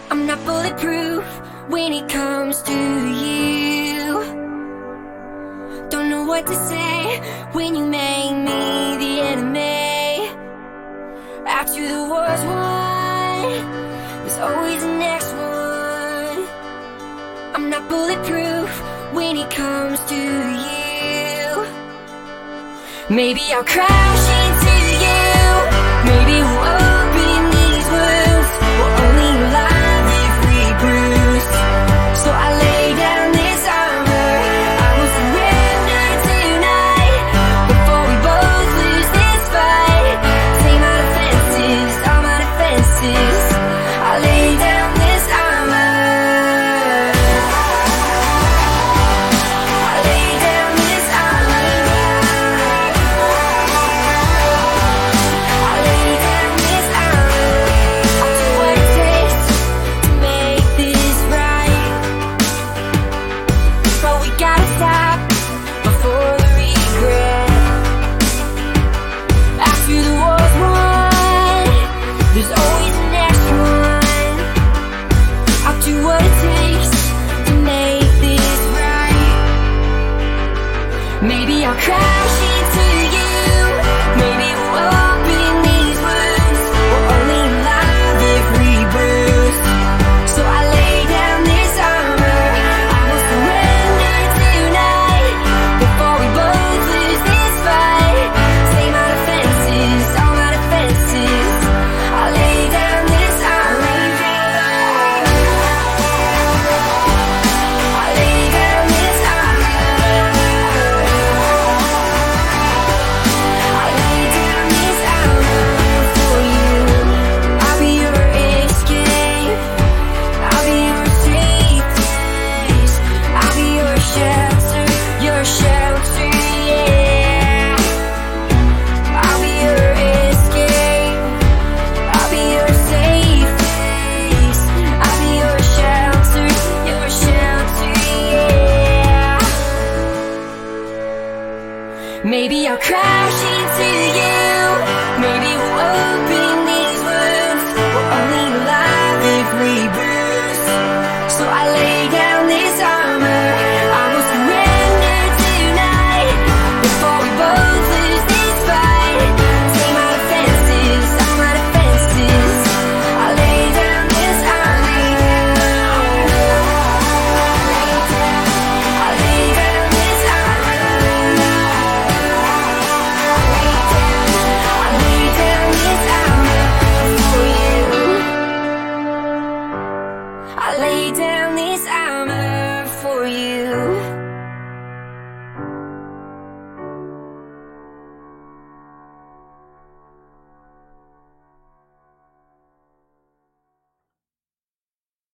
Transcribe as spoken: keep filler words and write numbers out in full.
I'm not bulletproof when it comes to you. Don't know what to say when you make me the enemy. After the war's won, there's always the next one. I'm not bulletproof when it comes to you. Maybe I'll crash into you. Maybe we'll open these wounds. We're only alive if we bruise. So I lay down this armor. I will surrender tonight before we both lose this fight. Take my defenses, all my defenses.